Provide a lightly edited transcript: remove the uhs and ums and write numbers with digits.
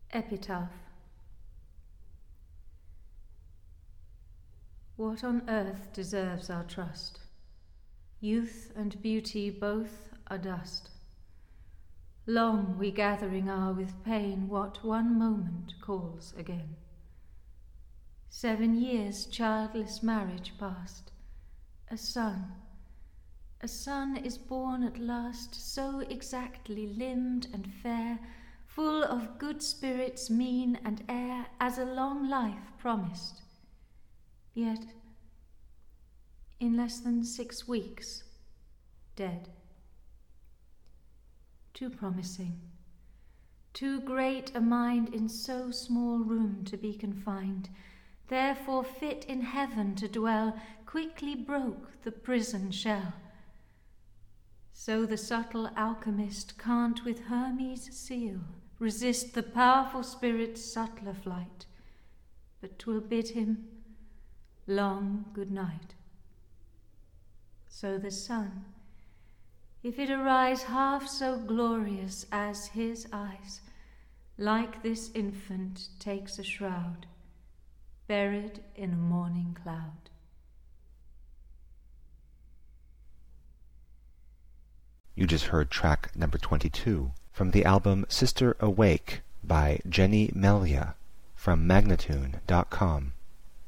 Epitaph. What on earth deserves our trust? Youth and beauty both are dust. Long we gathering are with pain what one moment calls again. 7 years childless marriage past. A son is born at last, so exactly limbed and fair, full of good spirits, mien and air, as a long life promised. Yet, in less than 6 weeks, dead. Too promising, too great a mind in so small room to be confined, therefore fit in heaven to dwell, quickly broke the prison shell. So the subtle alchemist can't with Hermes' seal resist the powerful spirit's subtler flight, but 'twill bid him long good night. So the sun, if it arise half so glorious as his eyes, like this infant takes a shroud, buried in a morning cloud. You just heard track number 22 from the album Sister Awake by Jenny Melia from Magnatune.com.